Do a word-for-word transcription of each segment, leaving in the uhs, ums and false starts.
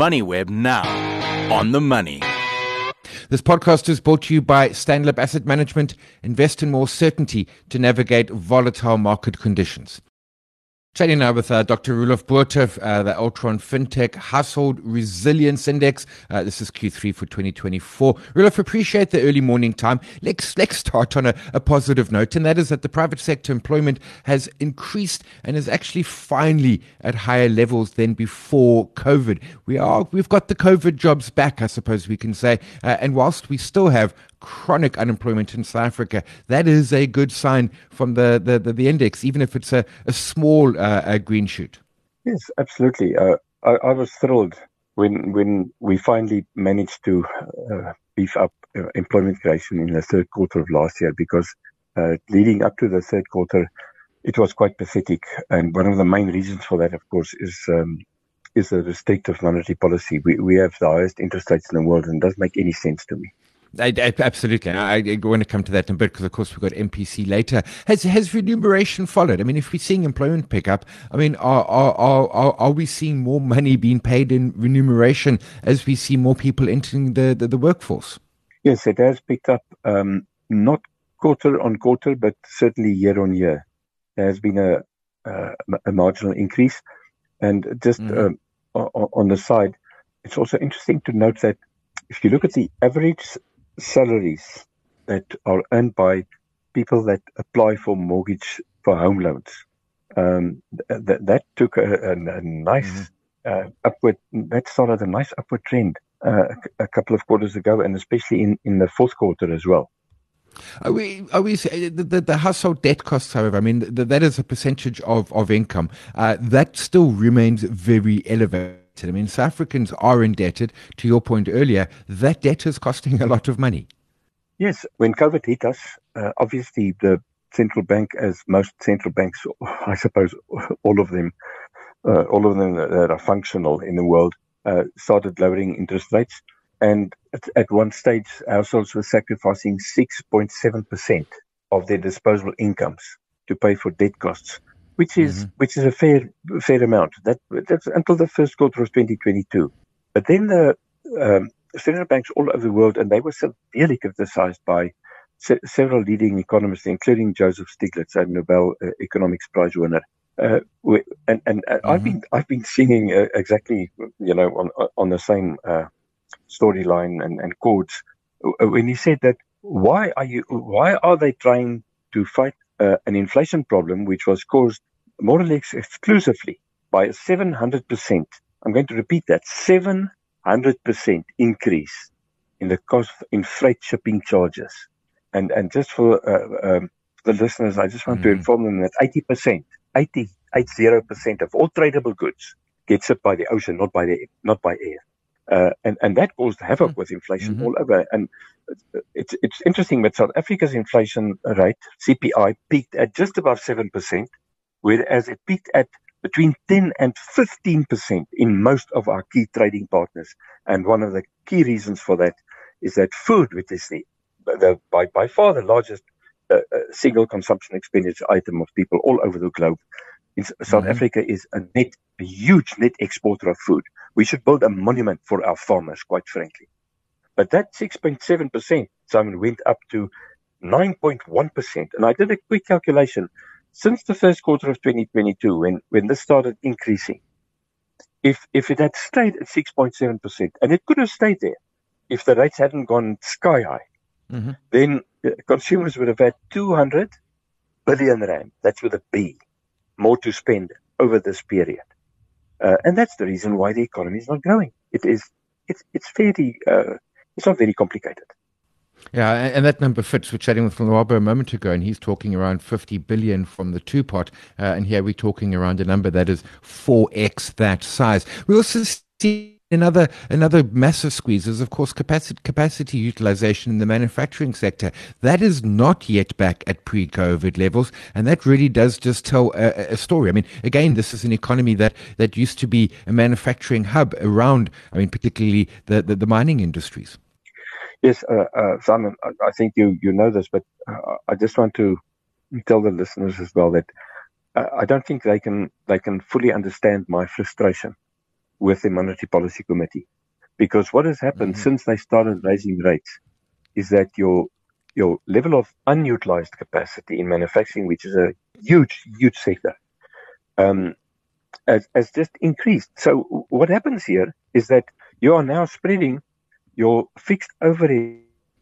MoneyWeb now on the money. This podcast is brought to you by Stanlib Asset Management. Invest in more certainty to navigate volatile market conditions. Chatting now with uh, Doctor Roelof Botha, uh, the Altron FinTech Household Resilience Index. Uh, this is Q three for twenty twenty-four. Roelof, appreciate the early morning time. Let's let's start on a, a positive note, and that is that the private sector employment has increased and is actually finally at higher levels than before COVID. We are we've got the COVID jobs back, I suppose we can say. Uh, and whilst we still have chronic unemployment in South Africa, that is a good sign from the, the, the, the index, even if it's a, a small uh, a green shoot. Yes, absolutely. Uh, I, I was thrilled when when we finally managed to uh, beef up uh, employment creation in the third quarter of last year, because uh, leading up to the third quarter, it was quite pathetic. And one of the main reasons for that, of course, is um, is the restrictive monetary policy. We, we have the highest interest rates in the world, and it doesn't make any sense to me. I, I, absolutely. I, I want to come to that in a bit because, of course, we've got M P C later. Has has remuneration followed? I mean, if we're seeing employment pick up, I mean, are are are, are we seeing more money being paid in remuneration as we see more people entering the, the, the workforce? Yes, it has picked up, um, not quarter on quarter, but certainly year on year. There has been a, a, a marginal increase. And just mm. uh, on the side, it's also interesting to note that if you look at the average salaries that are earned by people that apply for mortgage for home loans, um, that that took a, a, a nice mm-hmm. uh, upward. That started a nice upward trend uh, a, a couple of quarters ago, and especially in, in the fourth quarter as well. Are we? Are we? The, the, the household debt costs, however, I mean, the, that is a percentage of of income uh, that still remains very elevated. I mean, South Africans are indebted. To your point earlier, that debt is costing a lot of money. Yes, when COVID hit us, uh, obviously the central bank, as most central banks, I suppose all of them, uh, all of them that are functional in the world, uh, started lowering interest rates. And at, at one stage, households were sacrificing six point seven percent of their disposable incomes to pay for debt costs, which is mm-hmm. which is a fair fair amount. That that's until the first quarter of twenty twenty-two. But then the um, central banks all over the world, and they were severely criticized by se- several leading economists, including Joseph Stiglitz, a Nobel uh, Economics Prize winner. Uh, we, and and uh, mm-hmm. I've been I've been singing uh, exactly you know on on the same uh, storyline and, and chords when he said that why are you why are they trying to fight Uh, an inflation problem which was caused more or less exclusively by a seven hundred percent, I'm going to repeat that, seven hundred percent increase in the cost in freight shipping charges. And and just for uh, um, the listeners, I just want mm-hmm. to inform them that eighty percent, eighty, eighty percent of all tradable goods get shipped by the ocean, not by the not by air. Uh, and, and that caused havoc with inflation mm-hmm. all over. And it's it's interesting that South Africa's inflation rate, C P I, peaked at just above seven percent, whereas it peaked at between ten and fifteen percent in most of our key trading partners. And one of the key reasons for that is that food, which is the, the by, by far the largest uh, uh, single consumption expenditure item of people all over the globe, in South mm-hmm. Africa is a net, a huge net exporter of food. We should build a monument for our farmers, quite frankly. But that six point seven percent, Simon, went up to nine point one percent. And I did a quick calculation. Since the first quarter of twenty twenty-two, when, when this started increasing, if if it had stayed at six point seven percent, and it could have stayed there if the rates hadn't gone sky high, mm-hmm. then consumers would have had two hundred billion rand, that's with a B, more to spend over this period. Uh, and that's the reason why the economy is not growing. It is, it's, it's fairly, uh, it's not very complicated. Yeah, and that number fits. We're chatting with Nwaba a moment ago, and he's talking around fifty billion from the two-pot, uh, and here we're talking around a number that is four x that size. We also see another another massive squeeze is, of course, capacity capacity utilization in the manufacturing sector. That is not yet back at pre-COVID levels, and that really does just tell a, a story. I mean, again, this is an economy that, that used to be a manufacturing hub around, I mean, particularly the, the, the mining industries. Yes, uh, uh, Simon, I, I think you, you know this, but uh, I just want to tell the listeners as well that uh, I don't think they can they can fully understand my frustration with the Monetary Policy Committee. Because what has happened mm-hmm. since they started raising rates is that your your level of unutilized capacity in manufacturing, which is a huge, huge sector, um, has, has just increased. So what happens here is that you are now spreading your fixed overhead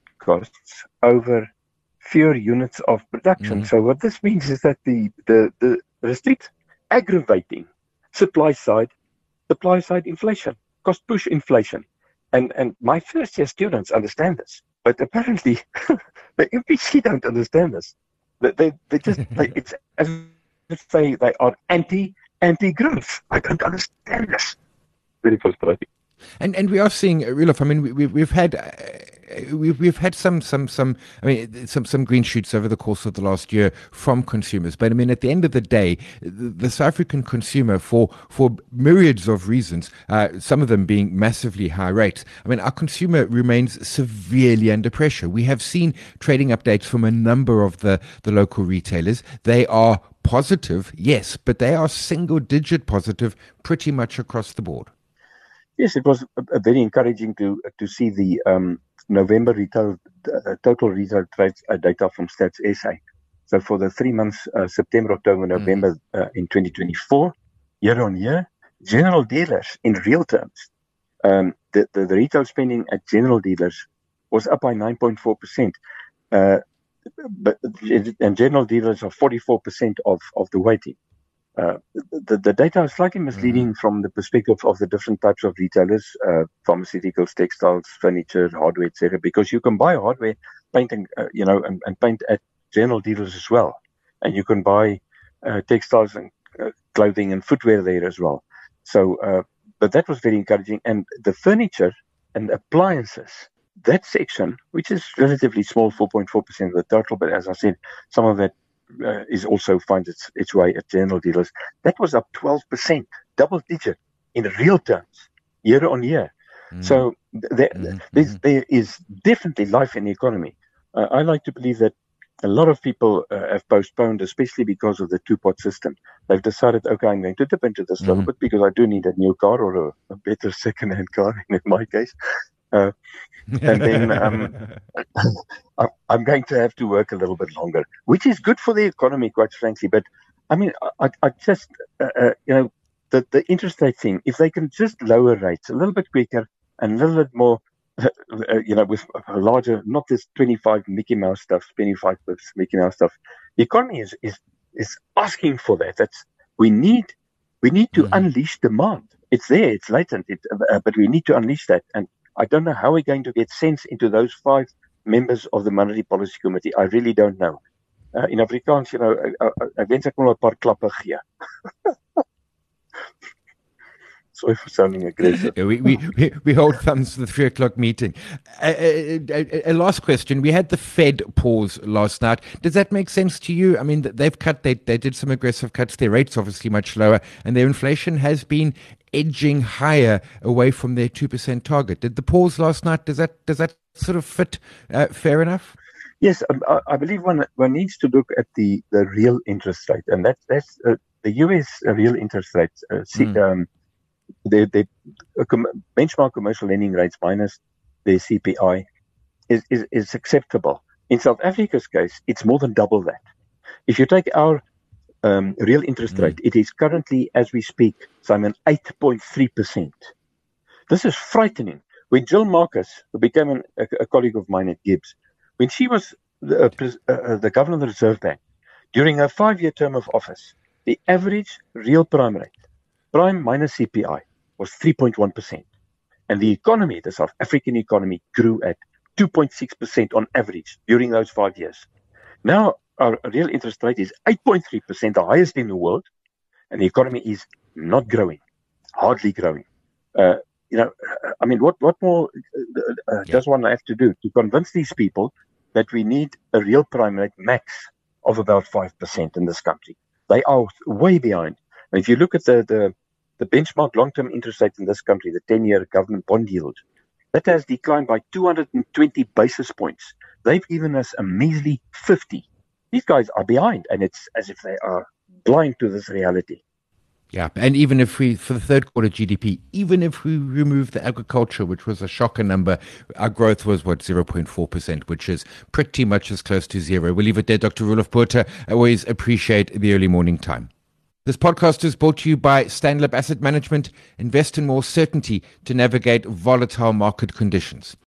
costs over fewer units of production. Mm-hmm. So what this means is that the the the restrict aggravating supply side supply side inflation, cost push inflation, and and my first year students understand this, but apparently the M P C don't understand this. They they, they just they, it's as if they they are anti anti growth. I don't understand this. Very frustrating. And and we are seeing Roelof. I mean, we, we we've had uh, we've we've had some some some. I mean, some some green shoots over the course of the last year from consumers. But I mean, at the end of the day, the, the South African consumer, for for myriads of reasons, uh, some of them being massively high rates. I mean, our consumer remains severely under pressure. We have seen trading updates from a number of the the local retailers. They are positive, yes, but they are single digit positive pretty much across the board. Yes, it was uh, very encouraging to to see the um, November retail uh, total retail trade uh, data from Stats S A. So for the three months, uh, September, October, November mm. uh, in twenty twenty-four, year on year, general dealers in real terms, um, the, the the retail spending at general dealers was up by nine point four percent. Uh, but and general dealers are forty-four percent of of the weighting. Uh, the, the data is slightly misleading mm-hmm. from the perspective of the different types of retailers, uh, pharmaceuticals, textiles, furniture, hardware, et cetera. Because you can buy hardware, painting, uh, you know, and, and paint at general dealers as well, and you can buy uh, textiles and uh, clothing and footwear there as well. So, uh, but that was very encouraging. And the furniture and appliances, that section, which is relatively small, four point four percent of the total, but as I said, some of that Uh, is also finds its its way at general dealers. That was up twelve percent, double digit in real terms, year on year. Mm. So there, mm-hmm. there is definitely life in the economy. Uh, I like to believe that a lot of people uh, have postponed, especially because of the two-pot system. They've decided, okay, I'm going to dip into this a mm-hmm. little bit because I do need a new car or a, a better second-hand car in my case. Uh, and then um, I'm going to have to work a little bit longer, which is good for the economy, quite frankly. But I mean, I, I just, uh, uh, you know, the, the interest rate thing, if they can just lower rates a little bit quicker and a little bit more, uh, uh, you know, with a larger, not this twenty-five Mickey Mouse stuff, twenty-five Mickey Mouse stuff. The economy is is is asking for that. That's we need we need to mm-hmm. unleash demand. It's there, it's latent, it, uh, but we need to unleash that. And I don't know how we're going to get sense into those five members of the Monetary Policy Committee. I really don't know. Uh, in Afrikaans, you know, ek wens ek kon 'n paar klappe gee. Sorry for sounding aggressive. Yeah, we, we, we, we hold thumbs for the three o'clock meeting. A, a, a, a last question. We had the Fed pause last night. Does that make sense to you? I mean, they've cut, they, they did some aggressive cuts. Their rates obviously much lower, and their inflation has been edging higher away from their two percent target. Did the pause last night, does that does that sort of fit uh, fair enough? Yes, um, I, I believe one one needs to look at the, the real interest rate, and that's that's uh, the U S real interest rate. Uh, see, mm. um, the the uh, com- benchmark commercial lending rates minus the C P I is, is is acceptable. In South Africa's case, it's more than double that. If you take our um, real interest mm. rate, it is currently, as we speak, Simon, eight point three percent. This is frightening. When Jill Marcus, who became an, a, a colleague of mine at Gibbs, when she was the, uh, uh, the governor of the Reserve Bank, during her five-year term of office, the average real prime rate, prime minus C P I, was three point one percent. And the economy, the South African economy, grew at two point six percent on average during those five years. Now, our real interest rate is eight point three percent, the highest in the world, and the economy is not growing, hardly growing. Uh, you know, I mean, what, what more uh, uh, does one have to do to convince these people that we need a real prime rate max of about five percent in this country? They are way behind. And if you look at the, the, the benchmark long-term interest rate in this country, the ten-year government bond yield, that has declined by two hundred twenty basis points. They've given us a measly fifty. These guys are behind, and it's as if they are blind to this reality. Yeah, and even if we, for the third quarter G D P, even if we remove the agriculture, which was a shocker number, our growth was, what, zero point four percent, which is pretty much as close to zero. We'll leave it there. Doctor Roelof Botha, I always appreciate the early morning time. This podcast is brought to you by Stanlib Asset Management. Invest in more certainty to navigate volatile market conditions.